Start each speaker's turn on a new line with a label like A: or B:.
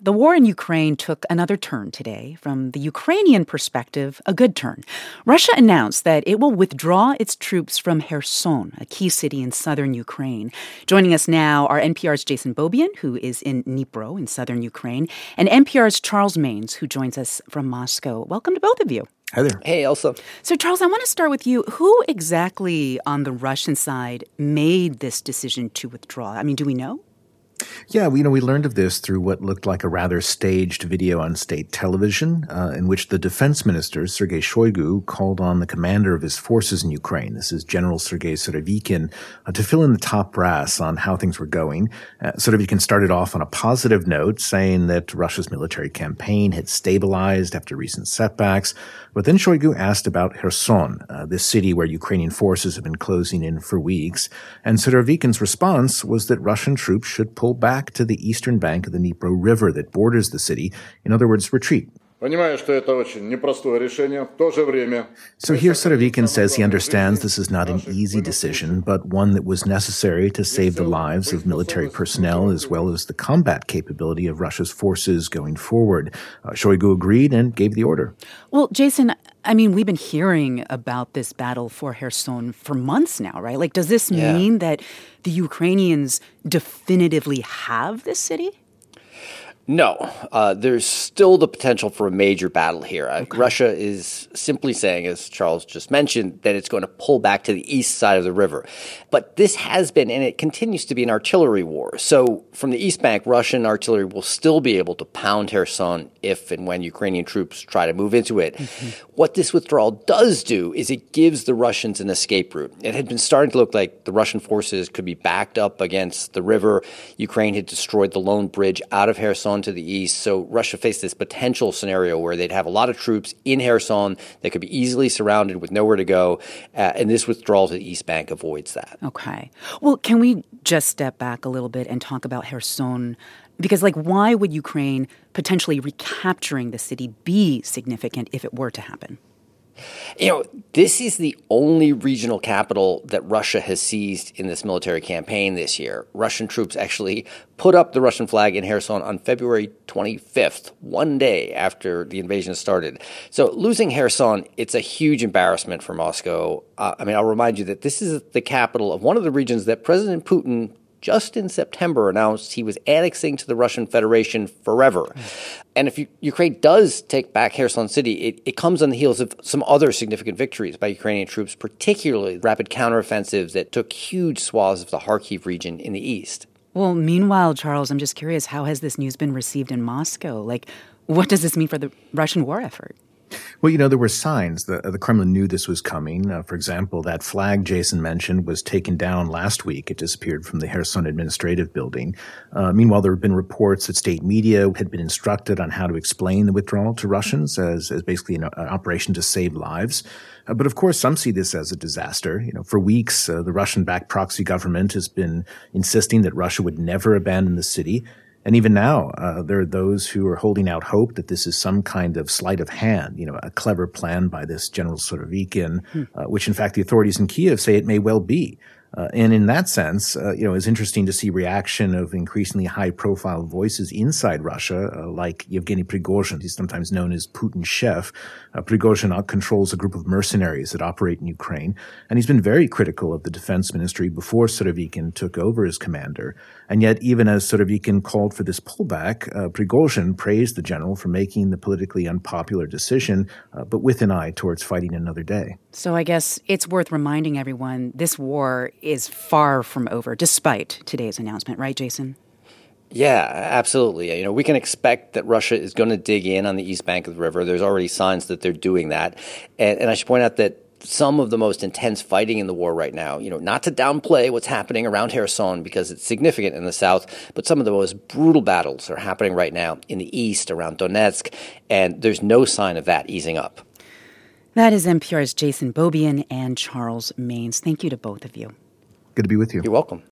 A: the war in Ukraine took another turn today. From the Ukrainian perspective, a good turn. Russia announced that it will withdraw its troops from Kherson, a key city in southern Ukraine. Joining us now are NPR's Jason Beaubien, who is in Dnipro in southern Ukraine, and NPR's Charles Maynes, who joins us from Moscow. Welcome to both of you.
B: Hi there.
C: Hey, Elsa.
A: So, Charles, I want to start with you. Who exactly on the Russian side made this decision to withdraw? I mean, do we know?
B: Yeah, we learned of this through what looked like a rather staged video on state television, in which the defense minister, Sergei Shoigu, called on the commander of his forces in Ukraine, this is General Sergei Surovikin, to fill in the top brass on how things were going. Surovikin started off on a positive note, saying that Russia's military campaign had stabilized after recent setbacks. But then Shoigu asked about Kherson, this city where Ukrainian forces have been closing in for weeks. And Surovikin's response was that Russian troops should pull back to the eastern bank of the Dnipro River that borders the city. In other words, retreat. So here Surovikin says he understands this is not an easy decision, but one that was necessary to save the lives of military personnel as well as the combat capability of Russia's forces going forward. Shoigu agreed and gave the order.
A: Well, Jason, I mean, we've been hearing about this battle for Kherson for months now, right? Like, does this mean that the Ukrainians definitively have this city?
C: No, there's still the potential for a major battle here. Okay. Russia is simply saying, as Charles just mentioned, that it's going to pull back to the east side of the river. But this has been, and it continues to be, an artillery war. So from the east bank, Russian artillery will still be able to pound Kherson if and when Ukrainian troops try to move into it. Mm-hmm. What this withdrawal does do is it gives the Russians an escape route. It had been starting to look like the Russian forces could be backed up against the river. Ukraine had destroyed the lone bridge out of Kherson to the east. So Russia faced this potential scenario where they'd have a lot of troops in Kherson. They could be easily surrounded with nowhere to go. And this withdrawal to the east bank avoids that.
A: Okay. Well, can we just step back a little bit and talk about Kherson? Because, why would Ukraine potentially recapturing the city be significant if it were to happen?
C: This is the only regional capital that Russia has seized in this military campaign this year. Russian troops actually put up the Russian flag in Kherson on February 25th, one day after the invasion started. So losing Kherson, it's a huge embarrassment for Moscow. I'll remind you that this is the capital of one of the regions that President Putin just in September announced he was annexing to the Russian Federation forever. And if Ukraine does take back Kherson City, it comes on the heels of some other significant victories by Ukrainian troops, particularly rapid counteroffensives that took huge swaths of the Kharkiv region in the east.
A: Well, meanwhile, Charles, I'm just curious, how has this news been received in Moscow? What does this mean for the Russian war effort?
B: Well, there were signs. The Kremlin knew this was coming. For example, that flag Jason mentioned was taken down last week. It disappeared from the Kherson administrative building. Meanwhile, there have been reports that state media had been instructed on how to explain the withdrawal to Russians as basically an operation to save lives. But of course, some see this as a disaster. For weeks, the Russian-backed proxy government has been insisting that Russia would never abandon the city. And even now, there are those who are holding out hope that this is some kind of sleight of hand, a clever plan by this General Surovikin, which in fact the authorities in Kiev say it may well be. And in that sense, it's interesting to see reaction of increasingly high-profile voices inside Russia, like Yevgeny Prigozhin. He's sometimes known as Putin's chef. Prigozhin controls a group of mercenaries that operate in Ukraine, and he's been very critical of the defense ministry before Surovikin took over as commander. And yet, even as Surovikin called for this pullback, Prigozhin praised the general for making the politically unpopular decision, but with an eye towards fighting another day.
A: So I guess it's worth reminding everyone this war is far from over, despite today's announcement, right, Jason?
C: Yeah, absolutely. We can expect that Russia is going to dig in on the east bank of the river. There's already signs that they're doing that. And I should point out that some of the most intense fighting in the war right now, not to downplay what's happening around Kherson because it's significant in the south, but some of the most brutal battles are happening right now in the east around Donetsk, and there's no sign of that easing up.
A: That is NPR's Jason Beaubien and Charles Maynes. Thank you to both of you.
B: Good to be with you.
C: You're welcome.